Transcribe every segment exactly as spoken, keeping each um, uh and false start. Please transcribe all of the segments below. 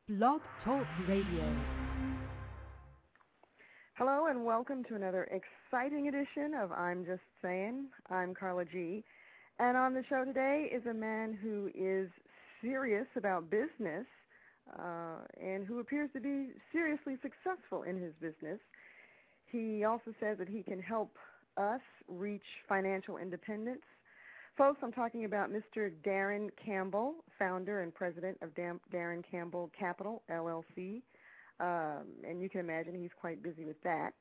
Blog Talk Radio. Hello and welcome to another exciting edition of I'm Just Saying. I'm Carla G. And on the show today is a man who is serious about business uh, and who appears to be seriously successful in his business. He also says that he can help us reach financial independence. Folks, I'm talking about Mister Darren Campbell, founder and president of Darren Campbell Capital, L L C. Um, and you can imagine he's quite busy with that.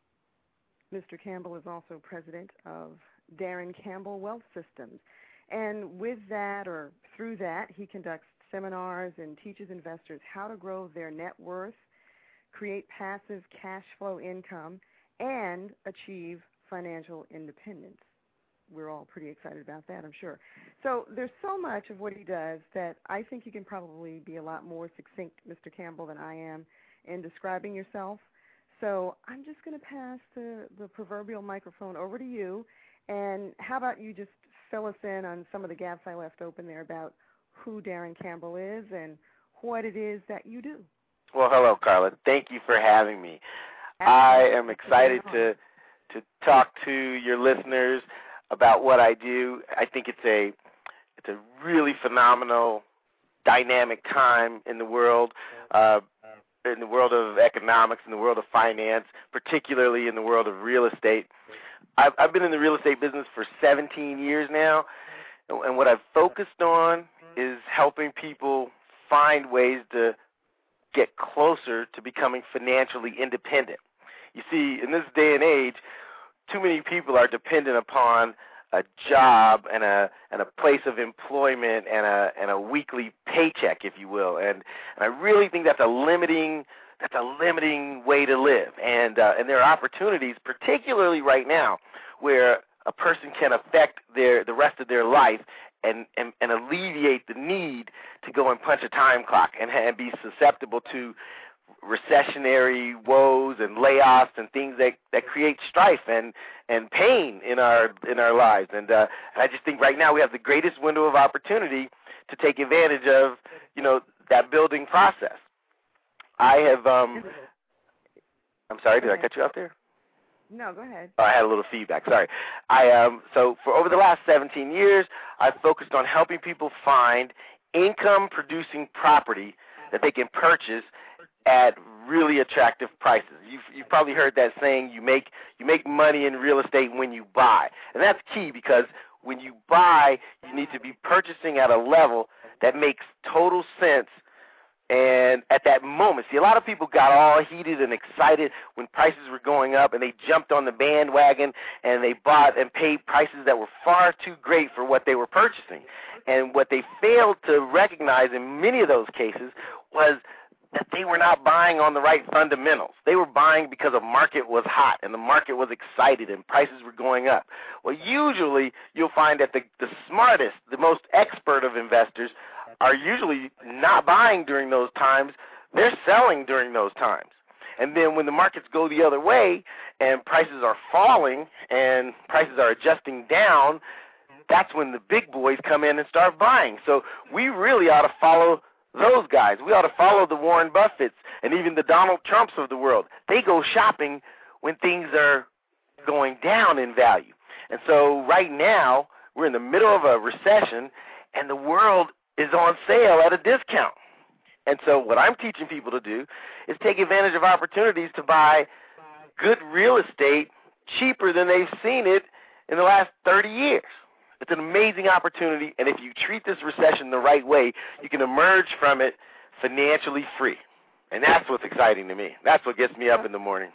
Mister Campbell is also president of Darren Campbell Wealth Systems. And with that, or through that, he conducts seminars and teaches investors how to grow their net worth, create passive cash flow income, and achieve financial independence. We're all pretty excited about that, I'm sure. So there's so much of what he does that I think you can probably be a lot more succinct, Mister Campbell, than I am in describing yourself. So I'm just going to pass the, the proverbial microphone over to you. And how about you just fill us in on some of the gaps I left open there about who Darren Campbell is and what it is that you do. Well, hello, Carla. Thank you for having me. I am excited to to talk to your listeners about what I do. I think it's a it's a really phenomenal, dynamic time in the world, uh, in the world of economics, in the world of finance, particularly in the world of real estate. I've, I've been in the real estate business for seventeen years now, and what I've focused on is helping people find ways to get closer to becoming financially independent. You see, in this day and age, too many people are dependent upon a job and a and a place of employment and a and a weekly paycheck, if you will. And, and I really think that's a limiting that's a limiting way to live. And uh, and there are opportunities, particularly right now, where a person can affect their the rest of their life and, and, and alleviate the need to go and punch a time clock and, and be susceptible to recessionary woes and layoffs and things that, that create strife and, and pain in our in our lives. And, uh, and I just think right now we have the greatest window of opportunity to take advantage of, you know, that building process. I have um, – I'm sorry, did I cut you off there? No, go ahead. Oh, I had a little feedback. Sorry. I um so for over the last seventeen years, I've focused on helping people find income-producing property that they can purchase at really attractive prices. You've you've probably heard that saying, you make you make money in real estate when you buy. And that's key, because when you buy, you need to be purchasing at a level that makes total sense. And at that moment, see, a lot of people got all heated and excited when prices were going up, and they jumped on the bandwagon, and they bought and paid prices that were far too great for what they were purchasing. And what they failed to recognize in many of those cases was that they were not buying on the right fundamentals. They were buying because the market was hot and the market was excited and prices were going up. Well, usually you'll find that the, the smartest, the most expert of investors are usually not buying during those times. They're selling during those times. And then when the markets go the other way and prices are falling and prices are adjusting down, that's when the big boys come in and start buying. So we really ought to follow those guys. We ought to follow the Warren Buffetts and even the Donald Trumps of the world. They go shopping when things are going down in value. And so right now we're in the middle of a recession, and the world is on sale at a discount. And so what I'm teaching people to do is take advantage of opportunities to buy good real estate cheaper than they've seen it in the last thirty years. It's an amazing opportunity, and if you treat this recession the right way, you can emerge from it financially free. And that's what's exciting to me. That's what gets me up in the morning.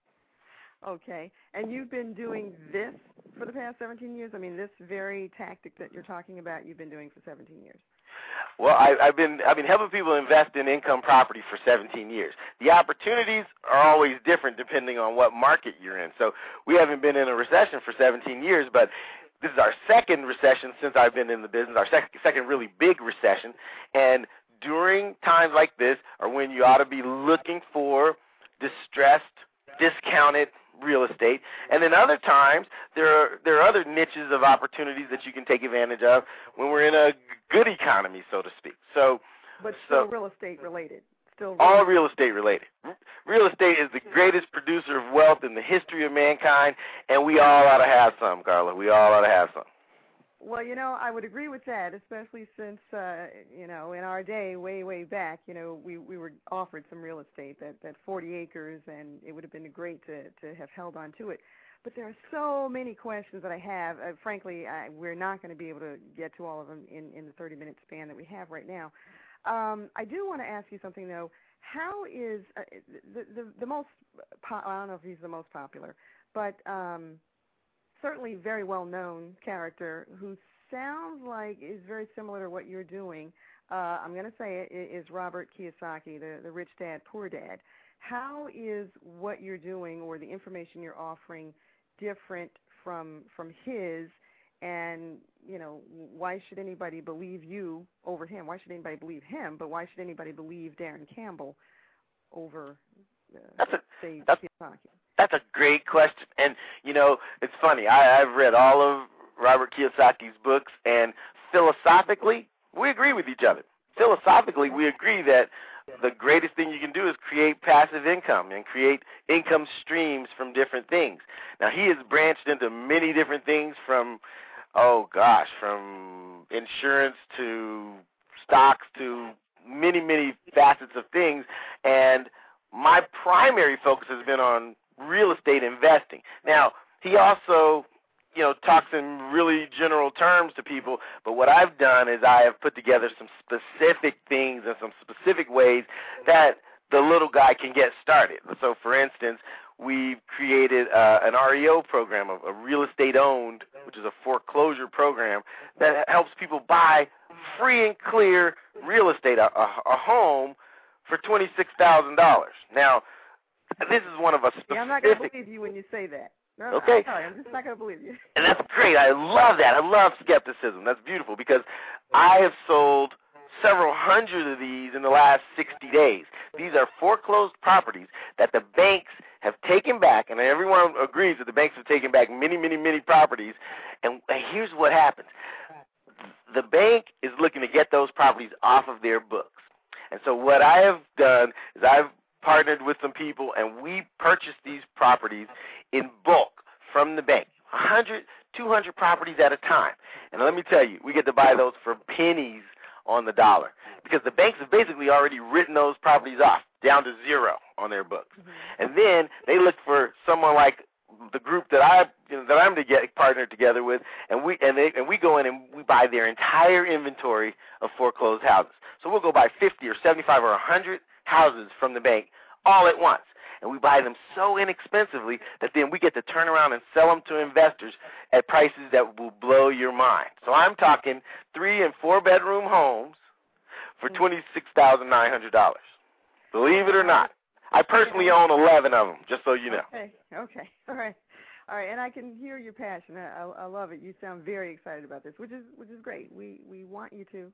Okay. And you've been doing this for the past seventeen years? I mean, this very tactic that you're talking about, you've been doing for seventeen years. Well, I, I've been I've been helping people invest in income property for seventeen years. The opportunities are always different depending on what market you're in. So we haven't been in a recession for seventeen years, but this is our second recession since I've been in the business, our sec- second really big recession. And during times like this are when you ought to be looking for distressed, discounted real estate. And then other times, there are there are other niches of opportunities that you can take advantage of when we're in a good economy, so to speak. So, but still so, real estate related. still all real estate related. Real estate is the greatest producer of wealth in the history of mankind, and we all ought to have some, Carla. We all ought to have some. Well, you know, I would agree with that, especially since, uh, you know, in our day, way, way back, you know, we, we were offered some real estate, that, that forty acres, and it would have been great to, to have held on to it. But there are so many questions that I have. Uh, frankly, I, we're not going to be able to get to all of them in, in the thirty-minute span that we have right now. Um, I do want to ask you something, though. How is uh, the, the, the most, po- I don't know if he's the most popular, but um, certainly very well-known character who sounds like is very similar to what you're doing, uh, I'm going to say it, is Robert Kiyosaki, the, the Rich Dad, Poor Dad. How is what you're doing or the information you're offering different from from his, and, you know, why should anybody believe you over him? Why should anybody believe him, but why should anybody believe Darren Campbell over, uh, that's a, say, that's, Kiyosaki? That's a great question. And, you know, it's funny. I, I've read all of Robert Kiyosaki's books, and philosophically, we agree with each other. Philosophically, we agree that the greatest thing you can do is create passive income and create income streams from different things. Now, he has branched into many different things from, oh, gosh, from insurance to stocks to many, many facets of things. And my primary focus has been on real estate investing. Now, he also, you know, talks in really general terms to people, but what I've done is I have put together some specific things and some specific ways that the little guy can get started. So, for instance, we've created uh, an R E O program, a, a real estate owned, which is a foreclosure program that helps people buy free and clear real estate, a, a, a home for twenty-six thousand dollars. Now, this is one of a specific... Yeah, I'm not going to believe you when you say that. No, okay. I'm sorry, I'm just not going to believe you. And that's great. I love that. I love skepticism. That's beautiful because I have sold several hundred of these in the last sixty days. These are foreclosed properties that the banks have taken back, and everyone agrees that the banks have taken back many, many, many properties. And here's what happens. The bank is looking to get those properties off of their books. And so what I have done is I've partnered with some people, and we purchased these properties in bulk from the bank, one hundred, two hundred properties at a time. And let me tell you, we get to buy those for pennies on the dollar because the banks have basically already written those properties off down to zero on their books. Mm-hmm. And then they look for someone like the group that I you know, that I'm to get partnered together with, and we and they and we go in and we buy their entire inventory of foreclosed houses. So we'll go buy fifty or seventy-five or one hundred houses from the bank all at once. And we buy them so inexpensively that then we get to turn around and sell them to investors at prices that will blow your mind. So I'm talking three- and four-bedroom homes for twenty-six thousand nine hundred dollars. Believe it or not. I personally own eleven of them, just so you know. Okay, okay, all right. All right, and I can hear your passion. I, I, I love it. You sound very excited about this, which is which is great. We we want you to.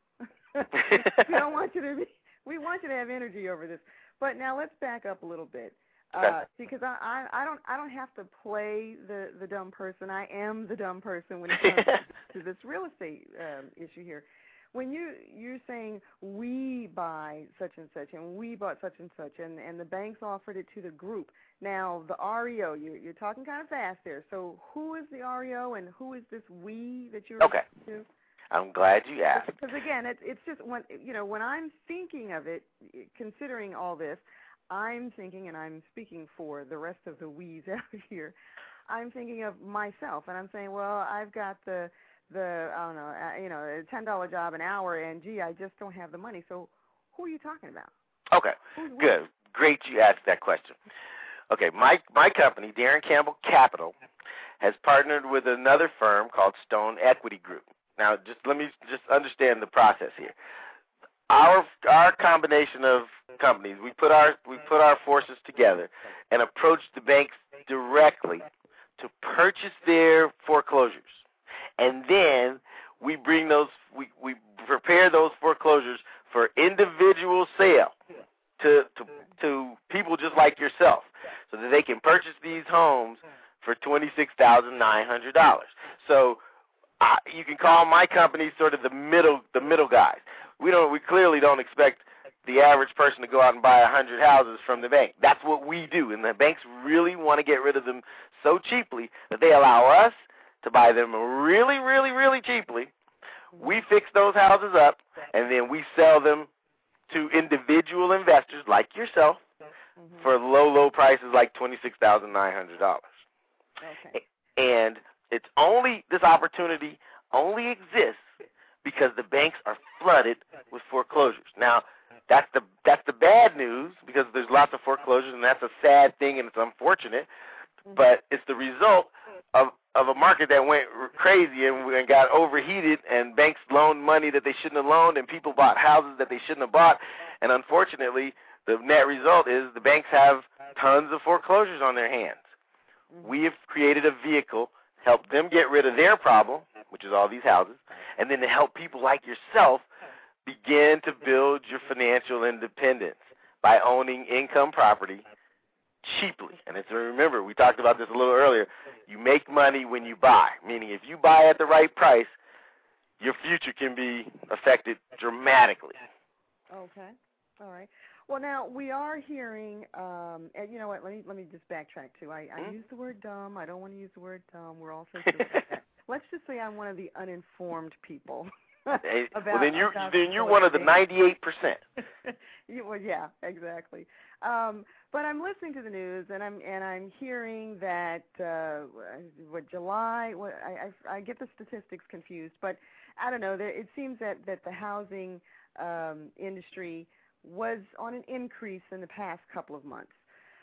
we don't want you to be. We want you to have energy over this. But now let's back up a little bit, uh, because I, I I don't I don't have to play the, the dumb person. I am the dumb person when it comes to this real estate um, issue here. When you you're saying we buy such and such and we bought such and such and, and the banks offered it to the group. Now the R E O, you're you're talking kind of fast there. So who is the R E O and who is this we that you're okay? To? I'm glad you asked. Because again, it's it's just when you know when I'm thinking of it, considering all this, I'm thinking, and I'm speaking for the rest of the we's out here. I'm thinking of myself, and I'm saying, well, I've got the the I don't know, uh, you know, a ten dollar job an hour, and gee, I just don't have the money. So, who are you talking about? Okay, Who's good, great you asked that question. Okay, my my company, Darren Campbell Capital, has partnered with another firm called Stone Equity Group. Now, just let me just understand the process here. Our our combination of companies, we put our we put our forces together and approach the banks directly to purchase their foreclosures, and then we bring those we, we prepare those foreclosures for individual sale to to to people just like yourself, so that they can purchase these homes for twenty-six thousand nine hundred dollars. So uh, you can call my company sort of the middle the middle guys. We don't we clearly don't expect the average person to go out and buy one hundred houses from the bank. That's what we do, and the banks really want to get rid of them so cheaply that they allow us to buy them really, really, really cheaply. We fix those houses up, and then we sell them to individual investors like yourself mm-hmm. for low, low prices like twenty-six thousand nine hundred dollars. Okay. And it's only, this opportunity only exists because the banks are flooded with foreclosures. Now, that's the that's the bad news because there's lots of foreclosures, and that's a sad thing, and it's unfortunate. Mm-hmm. But it's the result of of a market that went crazy and, and got overheated, and banks loaned money that they shouldn't have loaned, and people bought houses that they shouldn't have bought. And unfortunately, the net result is the banks have tons of foreclosures on their hands. Mm-hmm. We have created a vehicle to help them get rid of their problem, which is all these houses, and then to help people like yourself begin to build your financial independence by owning income property cheaply. And it's, remember, we talked about this a little earlier, you make money when you buy, meaning if you buy at the right price, your future can be affected dramatically. Okay. All right. Well, now, we are hearing, um, and you know what, let me let me just backtrack, too. I, I mm-hmm. use the word dumb. I don't want to use the word dumb. We're all sensitive to that. Let's just say I'm one of the uninformed people. Hey, about, well, then you're then you're one of the ninety-eight percent. Well, yeah, exactly. Um, but I'm listening to the news, and I'm and I'm hearing that uh, what July. What I, I I get the statistics confused, but I don't know. There, it seems that that the housing um, industry was on an increase in the past couple of months.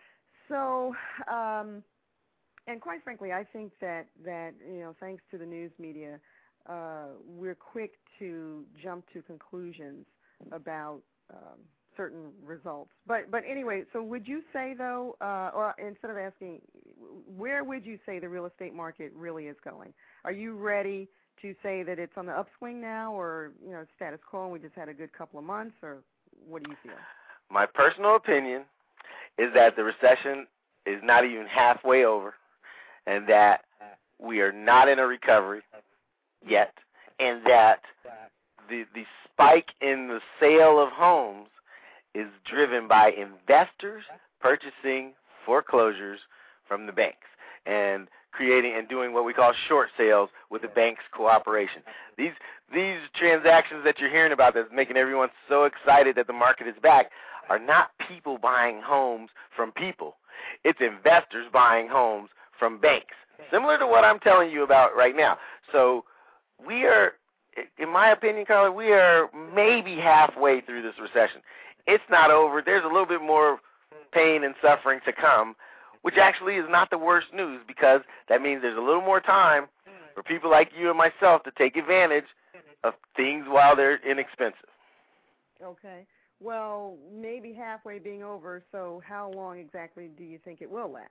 So, um, and quite frankly, I think that that you know, thanks to the news media. Uh, we're quick to jump to conclusions about um, certain results. But but anyway, so would you say, though, uh, or instead of asking, where would you say the real estate market really is going? Are you ready to say that it's on the upswing now, or, you know, status quo and we just had a good couple of months, or what do you feel? My personal opinion is that the recession is not even halfway over, and that we are not in a recovery yet, and that the the spike in the sale of homes is driven by investors purchasing foreclosures from the banks and creating and doing what we call short sales with the bank's cooperation. These these transactions that you're hearing about that's making everyone so excited that the market is back are not people buying homes from people. It's investors buying homes from banks, similar to what I'm telling you about right now. So we are, in my opinion, Carla, we are maybe halfway through this recession. It's not over. There's a little bit more pain and suffering to come, which actually is not the worst news because that means there's a little more time for people like you and myself to take advantage of things while they're inexpensive. Okay. Well, maybe halfway being over, so how long exactly do you think it will last?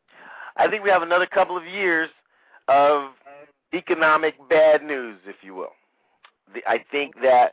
I think we have another couple of years of economic bad news, if you will. The, I think that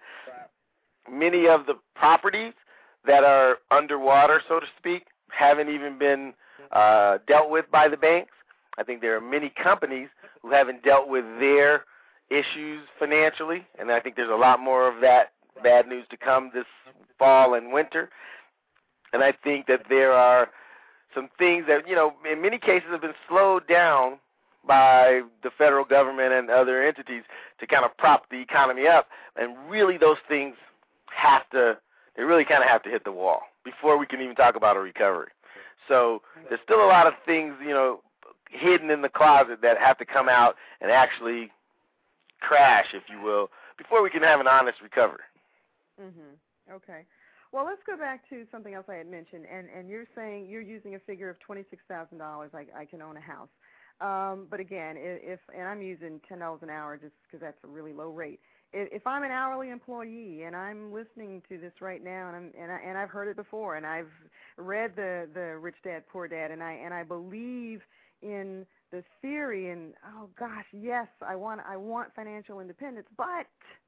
many of the properties that are underwater, so to speak, haven't even been uh, dealt with by the banks. I think there are many companies who haven't dealt with their issues financially, and I think there's a lot more of that bad news to come this fall and winter. And I think that there are some things that, you know, in many cases have been slowed down by the federal government and other entities to kind of prop the economy up. And really those things have to, they really kind of have to hit the wall before we can even talk about a recovery. So there's still a lot of things, you know, hidden in the closet that have to come out and actually crash, if you will, before we can have an honest recovery. Mm-hmm. Okay. Well, let's go back to something else I had mentioned, and, and you're saying you're using a figure of twenty-six thousand dollars I, I can own a house. Um, but again, if and I'm using ten dollars an hour just because that's a really low rate. If, if I'm an hourly employee and I'm listening to this right now, and I'm and I and I've heard it before, and I've read the, the Rich Dad Poor Dad, and I and I believe in the theory, and oh gosh, yes, I want I want financial independence, but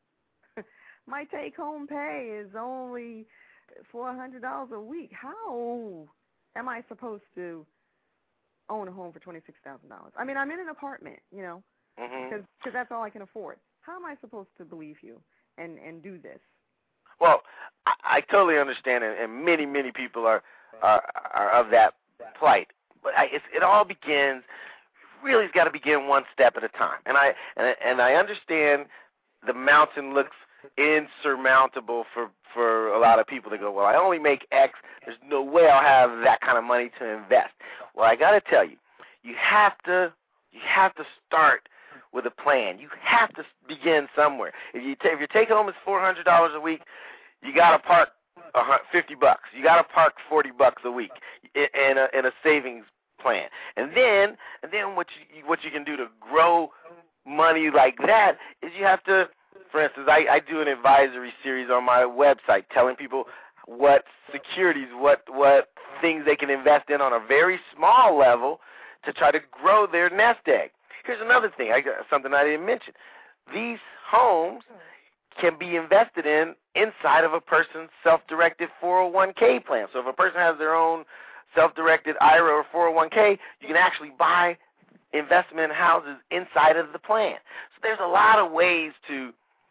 my take-home pay is only four hundred dollars a week. How am I supposed to own a home for twenty-six thousand dollars? I mean, I'm in an apartment, you know, because mm-hmm. cause that's all I can afford. How am I supposed to believe you and, and do this? Well, I, I totally understand, and, and many, many people are are, are of that plight. But I, it's, it all begins. Really, it's got to begin one step at a time. And I and, and I understand the mountain looks insurmountable for for a lot of people to go, well, I only make X. There's no way I'll have that kind of money to invest. Well, I got to tell you, you have to you have to start with a plan. You have to begin somewhere. If you ta- if your take home is four hundred dollars a week, you got to park fifty bucks. You got to park forty bucks a week in a in a savings plan. And then and then what you what you can do to grow money like that is you have to, for instance, I, I do an advisory series on my website telling people what securities, what what things they can invest in on a very small level to try to grow their nest egg. Here's another thing, I got something I didn't mention. These homes can be invested in inside of a person's self-directed four oh one k plan. So if a person has their own self-directed I R A or four oh one k, you can actually buy investment houses inside of the plan. So there's a lot of ways to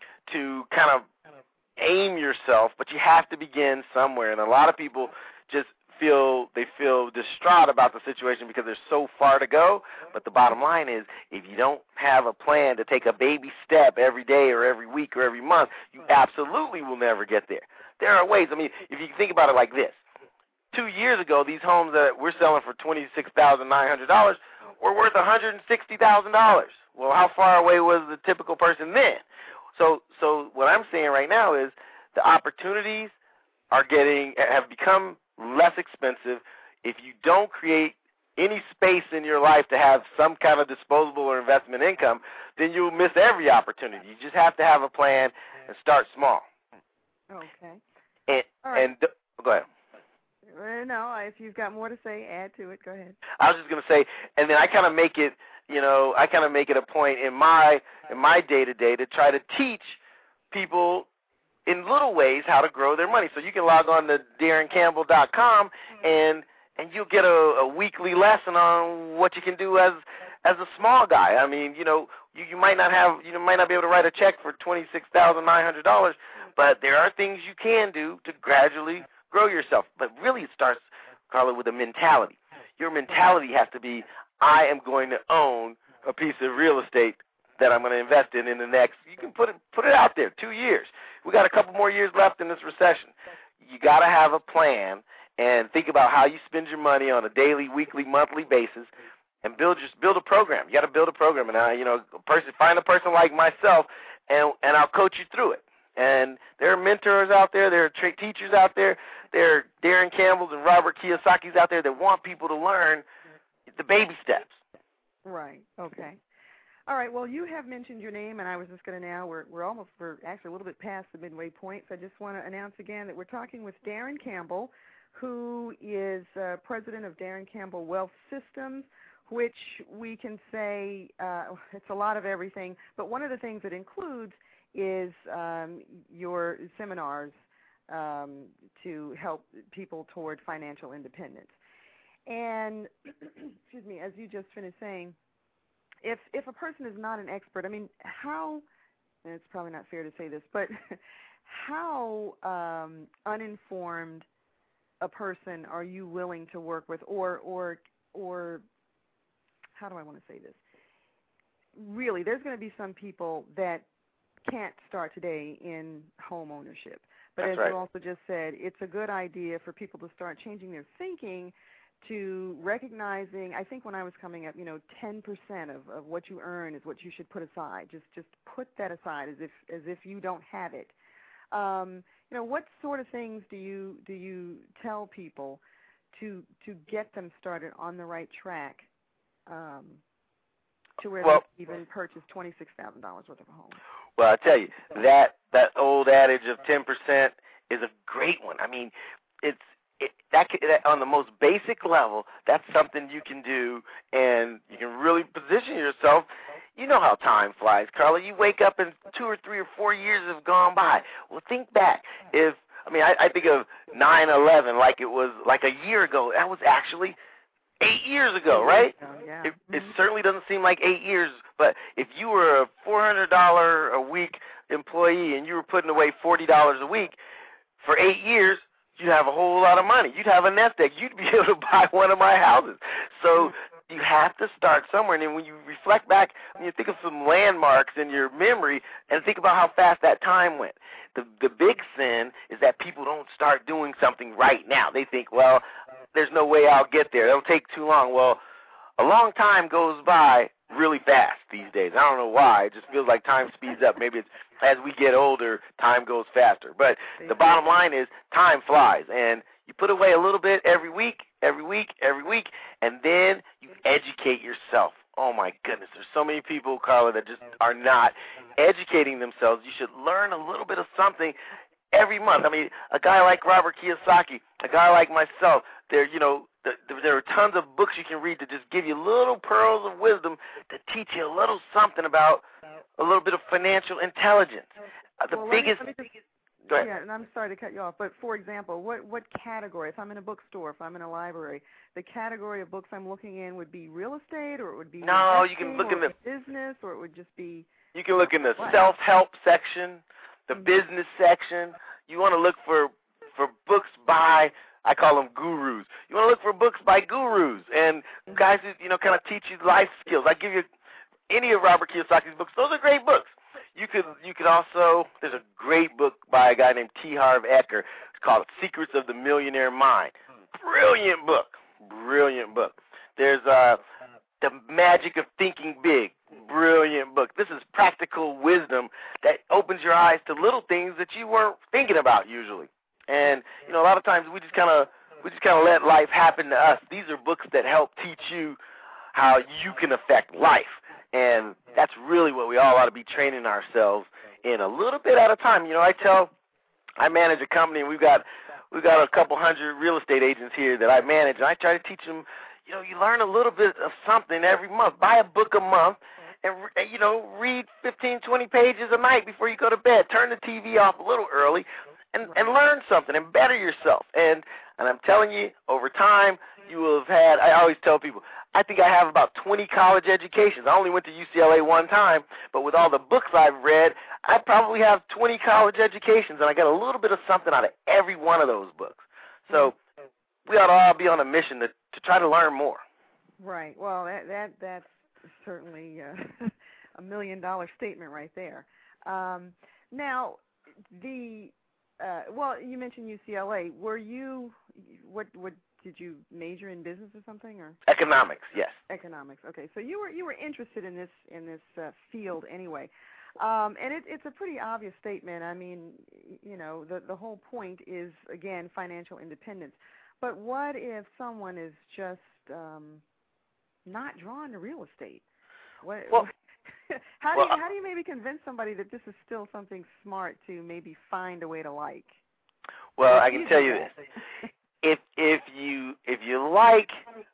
to kind of aim yourself, but you have to begin somewhere. And a lot of people just feel they feel distraught about the situation because there's so far to go. But the bottom line is, if you don't have a plan to take a baby step every day or every week or every month, you absolutely will never get there. There are ways. I mean, if you think about it like this, two years ago, these homes that we're selling for twenty-six thousand nine hundred dollars were worth one hundred sixty thousand dollars. Well, how far away was the typical person then? So, so what I'm saying right now is the opportunities are getting have become less expensive. If you don't create any space in your life to have some kind of disposable or investment income, then you'll miss every opportunity. You just have to have a plan and start small. Okay. And, right. and go ahead. Uh, no, if you've got more to say, add to it. Go ahead. I was just going to say, and then I kind of make it, you know, I kind of make it a point in my in my day-to-day to try to teach people in little ways how to grow their money. So you can log on to Darren Campbell dot com and and you'll get a, a weekly lesson on what you can do as as a small guy. I mean, you know, you, you might not have you might not be able to write a check for twenty-six thousand nine hundred dollars, but there are things you can do to gradually grow yourself. But really it starts, Carla, with a mentality. Your mentality has to be, I am going to own a piece of real estate that I'm going to invest in in the next, you can put it put it out there, two years. We got a couple more years left in this recession. You got to have a plan and think about how you spend your money on a daily, weekly, monthly basis, and build just build a program. You got to build a program, and I, you know, a person find a person like myself, and and I'll coach you through it. And there are mentors out there, there are tra- teachers out there, there are Darren Campbell's and Robert Kiyosaki's out there that want people to learn the baby steps. Right. Okay. All right. Well, you have mentioned your name, and I was just going to now, we're, we're almost, we're actually a little bit past the midway point, so I just want to announce again that we're talking with Darren Campbell, who is uh, president of Darren Campbell Wealth Systems, which we can say uh, it's a lot of everything, but one of the things it includes is um, your seminars um, to help people toward financial independence. And, excuse me, as you just finished saying, if if a person is not an expert, I mean, how, and it's probably not fair to say this, but how um, uninformed a person are you willing to work with, or, or, or how do I want to say this? Really, there's going to be some people that can't start today in home ownership. But That's as right. you also just said, it's a good idea for people to start changing their thinking to recognizing, I think when I was coming up, you know, ten percent of, of what you earn is what you should put aside. Just just put that aside as if as if you don't have it. Um, you know, what sort of things do you do you tell people to to get them started on the right track um, to where well, they can even purchase twenty-six thousand dollars worth of a home? Well, I tell you, that that old adage of ten percent is a great one. I mean, it's it, that, that on the most basic level, that's something you can do, and you can really position yourself. You know how time flies, Carla. You wake up and two or three or four years have gone by. Well, think back. If I mean, I, I think of nine eleven like it was like a year ago. That was actually eight years ago, right? Yeah. It, it certainly doesn't seem like eight years, but if you were a four hundred dollars a week employee and you were putting away forty dollars a week for eight years, you'd have a whole lot of money. You'd have a nest egg. You'd be able to buy one of my houses. So you have to start somewhere. And then when you reflect back, when you think of some landmarks in your memory and think about how fast that time went. The the big sin is that people don't start doing something right now. They think, well, there's no way I'll get there. It'll take too long. Well, a long time goes by really fast these days. I don't know why. It just feels like time speeds up. Maybe it's as we get older, time goes faster. But the bottom line is time flies, and you put away a little bit every week, every week, every week, and then you educate yourself. Oh, my goodness. There's so many people, Carla, that just are not educating themselves. You should learn a little bit of something every month. I mean, a guy like Robert Kiyosaki, a guy like myself, there, you know, there are tons of books you can read to just give you little pearls of wisdom to teach you a little something about a little bit of financial intelligence. Uh, the well, biggest... Let me, let me just, go ahead. Yeah, and I'm sorry to cut you off, but for example, what, what category, if I'm in a bookstore, if I'm in a library, the category of books I'm looking in would be real estate, or it would be no, you can look in the business, or it would just be... You can look in the what? self-help section, the mm-hmm. business section. You want to look for, for books by... I call them gurus. You want to look for books by gurus and guys who, you know, kind of teach you life skills. I give you any of Robert Kiyosaki's books. Those are great books. You could you could also, there's a great book by a guy named T. Harv Eker. It's called Secrets of the Millionaire Mind. Brilliant book. Brilliant book. There's uh, The Magic of Thinking Big. Brilliant book. This is practical wisdom that opens your eyes to little things that you weren't thinking about usually. And, you know, a lot of times we just kind of we just kind of let life happen to us. These are books that help teach you how you can affect life. And that's really what we all ought to be training ourselves in a little bit at a time. You know, I tell, I manage a company, and we've got we've got a couple hundred real estate agents here that I manage, and I try to teach them, you know, you learn a little bit of something every month. Buy a book a month and, you know, read fifteen, twenty pages a night before you go to bed. Turn the T V off a little early. And, and learn something and better yourself. And and I'm telling you, over time, you will have had, I always tell people, I think I have about twenty college educations. I only went to U C L A one time, but with all the books I've read, I probably have twenty college educations, and I got a little bit of something out of every one of those books. So we ought to all be on a mission to, to try to learn more. Right. Well, that, that that's certainly uh, a million-dollar statement right there. Um, now, the... Uh, well, you mentioned U C L A. Were you, what, what, did you major in business or something, or? Economics, yes. Economics. Okay, so you were you were interested in this in this uh, field anyway, um, and it, it's a pretty obvious statement. I mean, you know, the the whole point is again financial independence. But what if someone is just um, not drawn to real estate? What? Well, How do well, you how do you maybe convince somebody that this is still something smart to maybe find a way to like? Well, I can tell you this: if if you if you like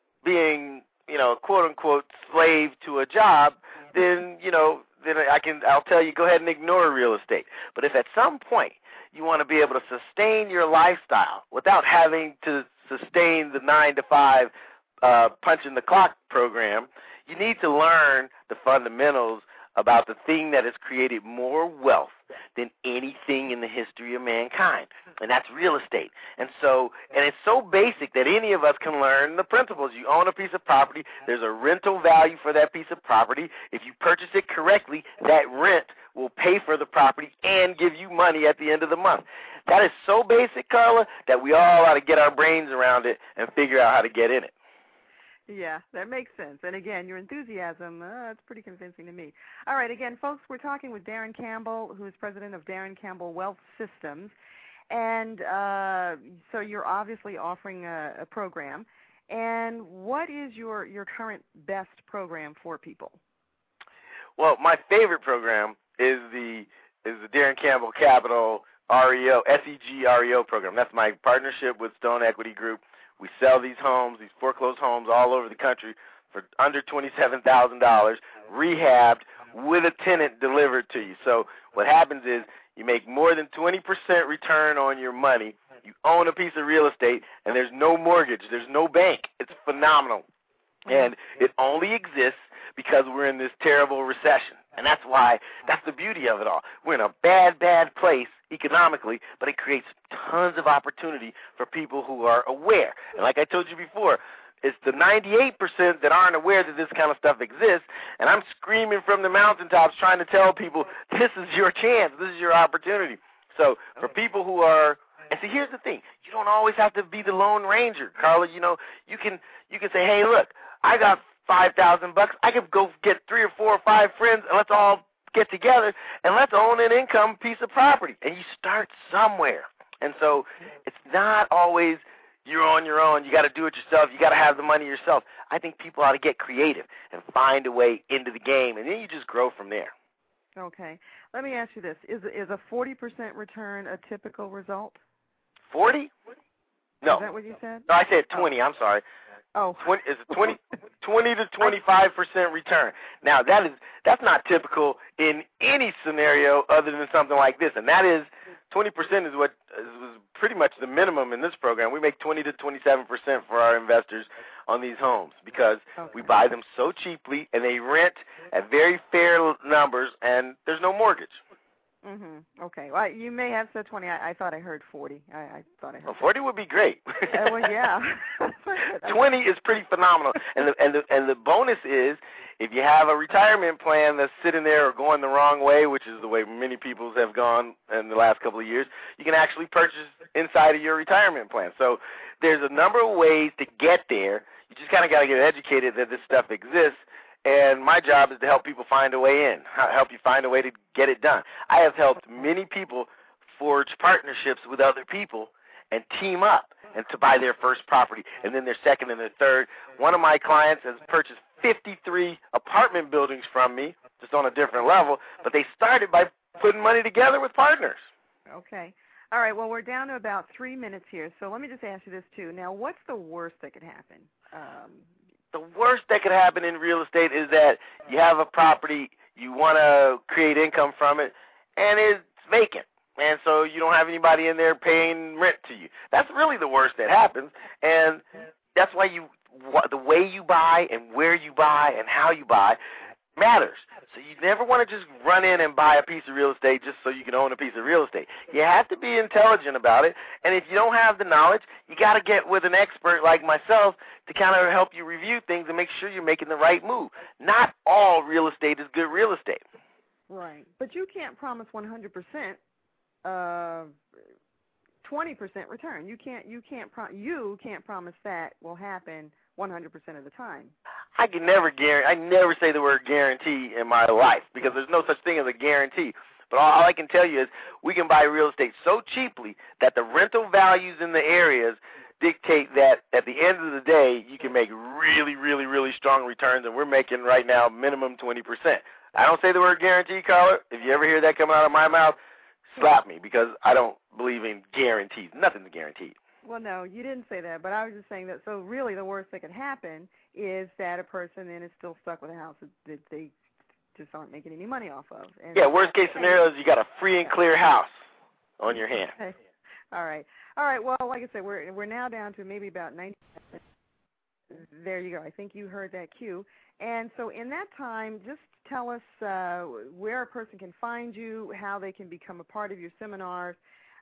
being, you know, quote unquote slave to a job, then you know then I can I'll tell you go ahead and ignore real estate. But if at some point you want to be able to sustain your lifestyle without having to sustain the nine to five uh, punch in the clock program, you need to learn the fundamentals about the thing that has created more wealth than anything in the history of mankind, and that's real estate. And so, and it's so basic that any of us can learn the principles. You own a piece of property, there's a rental value for that piece of property. If you purchase it correctly, that rent will pay for the property and give you money at the end of the month. That is so basic, Carla, that we all ought to get our brains around it and figure out how to get in it. Yeah, that makes sense. And again, your enthusiasm, uh, it's pretty convincing to me. All right, again, folks, we're talking with Darren Campbell, who is president of Darren Campbell Wealth Systems. And uh, so you're obviously offering a, a program. And what is your, your current best program for people? Well, my favorite program is the is the Darren Campbell Capital R E O, S E G R E O program. That's my partnership with Stone Equity Group. We sell these homes, these foreclosed homes all over the country for under twenty-seven thousand dollars, rehabbed, with a tenant delivered to you. So what happens is you make more than twenty percent return on your money. You own a piece of real estate, and there's no mortgage. There's no bank. It's phenomenal. And it only exists because we're in this terrible recession. And that's why, that's the beauty of it all. We're in a bad, bad place economically, but it creates tons of opportunity for people who are aware. And like I told you before, it's the ninety-eight percent that aren't aware that this kind of stuff exists, and I'm screaming from the mountaintops trying to tell people this is your chance, this is your opportunity. So for people who are, and see, here's the thing, you don't always have to be the Lone Ranger, Carla. You know, you can you can say, hey, look, I got five thousand bucks. I could go get three or four or five friends, and let's all get together, and let's own an income piece of property. And you start somewhere. And so it's not always you're on your own. You got to do it yourself. You got to have the money yourself. I think people ought to get creative and find a way into the game, and then you just grow from there. Okay. Let me ask you this. Is is a forty percent return a typical result? forty? No. Is that what you said? No, I said twenty. Oh. I'm sorry. Oh. twenty, it's a twenty, twenty to twenty-five percent return. Now, that is, that's not typical in any scenario other than something like this, and that is twenty percent is what is pretty much the minimum in this program. We make twenty to twenty-seven percent for our investors on these homes because okay. we buy them so cheaply and they rent at very fair numbers and there's no mortgage. Mhm. Okay. Well, you may have said twenty. I, I thought I heard forty. I, I thought I heard. Well, forty would be great. uh, well, yeah. Twenty is pretty phenomenal, and the and the and the bonus is if you have a retirement plan that's sitting there or going the wrong way, which is the way many people have gone in the last couple of years, you can actually purchase inside of your retirement plan. So there's a number of ways to get there. You just kind of got to get educated that this stuff exists. And my job is to help people find a way in, help you find a way to get it done. I have helped many people forge partnerships with other people and team up and to buy their first property and then their second and their third. One of my clients has purchased fifty-three apartment buildings from me, just on a different level, but they started by putting money together with partners. Okay. All right, well, we're down to about three minutes here, so let me just ask you this, too. Now, what's the worst that could happen? Um The worst that could happen in real estate is that you have a property, you want to create income from it, and it's vacant. And so you don't have anybody in there paying rent to you. That's really the worst that happens. And that's why you, the way you buy and where you buy and how you buy matters. So you never want to just run in and buy a piece of real estate just so you can own a piece of real estate. You have to be intelligent about it, and if you don't have the knowledge, you got to get with an expert like myself to kind of help you review things and make sure you're making the right move. Not all real estate is good real estate. Right, but you can't promise one hundred percent uh, twenty percent return. You can't. You can't. Pro- you can't promise that will happen one hundred percent of the time. I can never guarantee. I never say the word guarantee in my life because there's no such thing as a guarantee. But all I can tell you is we can buy real estate so cheaply that the rental values in the areas dictate that at the end of the day you can make really, really, really strong returns, and we're making right now minimum twenty percent. I don't say the word guarantee, caller. If you ever hear that coming out of my mouth, slap me because I don't believe in guarantees. Nothing's guaranteed. Well, no, you didn't say that, but I was just saying that, so really the worst that could happen is that a person then is still stuck with a house that, that they just aren't making any money off of. And yeah, worst case scenario is you got a free and clear house on your hand. Okay. All right. All right, well, like I said, we're we're now down to maybe about ninety percent. There you go. I think you heard that cue. And so in that time, just tell us uh, where a person can find you, how they can become a part of your seminars,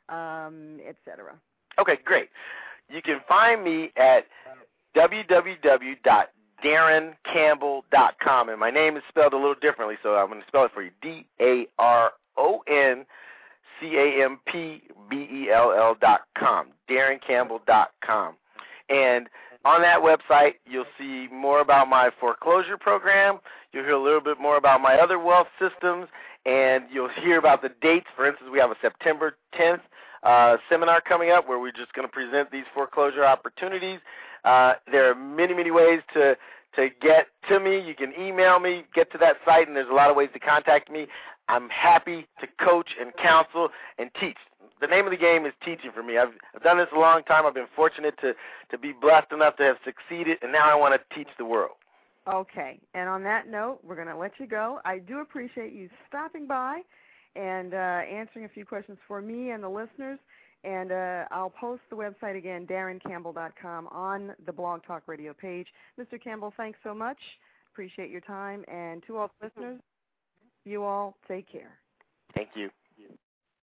um, et cetera. Okay, great. You can find me at w w w dot darren campbell dot com, and my name is spelled a little differently, so I'm going to spell it for you, D A R O N C A M P B E L L dot com, darren campbell dot com. And on that website, you'll see more about my foreclosure program. You'll hear a little bit more about my other wealth systems, and you'll hear about the dates. For instance, we have a September tenth uh, seminar coming up where we're just going to present these foreclosure opportunities. Uh, there are many, many ways to to get to me. You can email me, get to that site, and there's a lot of ways to contact me. I'm happy to coach and counsel and teach. The name of the game is teaching for me. I've, I've done this a long time. I've been fortunate to, to be blessed enough to have succeeded, and now I want to teach the world. Okay. And on that note, we're going to let you go. I do appreciate you stopping by and uh, answering a few questions for me and the listeners. And uh, I'll post the website again, darren campbell dot com, on the Blog Talk Radio page. Mister Campbell, thanks so much. Appreciate your time. And to all listeners, You all take care. Thank you.